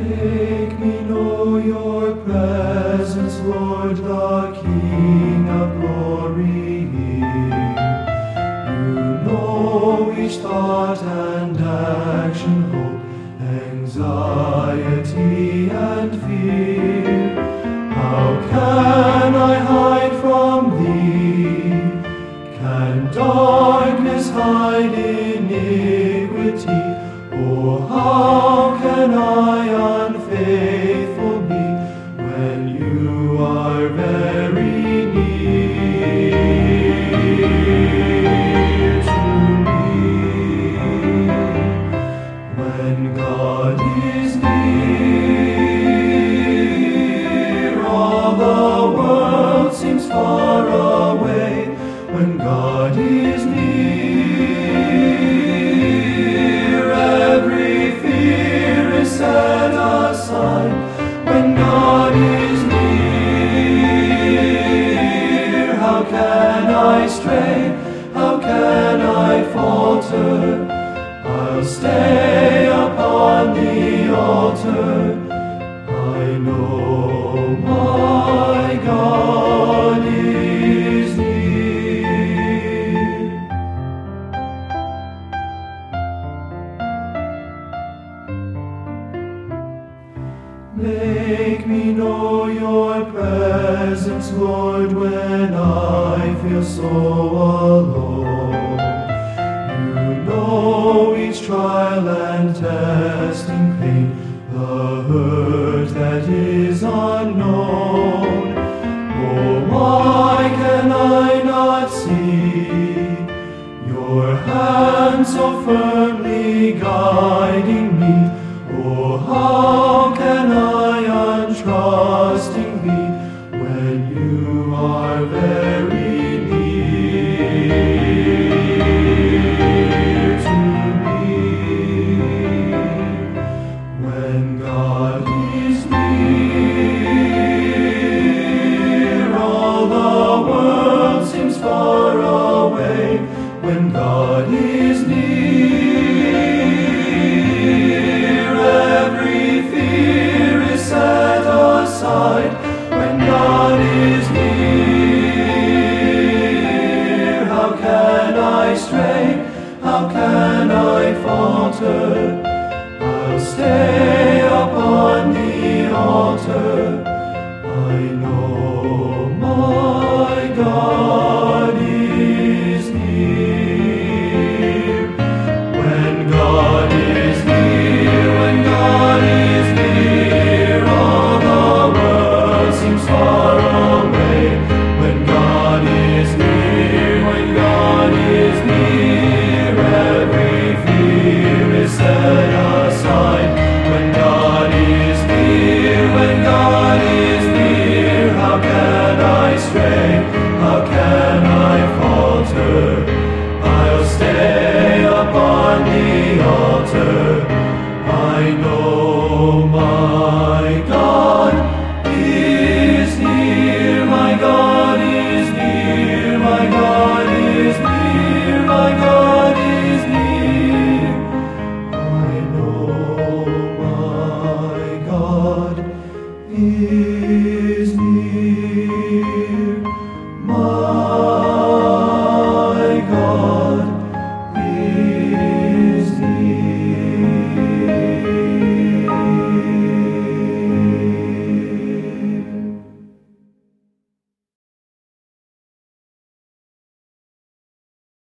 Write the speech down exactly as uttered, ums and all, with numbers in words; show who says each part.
Speaker 1: Make me know your presence, Lord, the King of glory here. You know each thought and action, hope, anxiety and fear. How can I hide from thee? Can darkness hide iniquity? Oh, how can I unfaithful be when you are very near to me? When God is near, all the world seems far away. When God is near, every fear is set aside. When God is near, how can I stray? How can I falter? I'll stay upon the altar. I know my God is near. Make me know your presence, Lord, when I feel so alone. You know each trial and testing pain, the hurt that is unknown. Oh, why can I not see your hand so firmly guiding me? Oh, how can I untrusting be when you are very near to me? When God is near, all the world seems far away. When God is near, every fear is set aside. When God is near, how can I stray? How can I falter? I'll stay upon the altar. I know my God is near. When God is near, when God is near, all the world seems far away. When God is near, when God is near, every fear is set aside. When God is near, when God is near, how can I stray? How can I falter? I'll stay upon the altar. I know my God is near, my God is near, my God is near, my God is near. I know my God is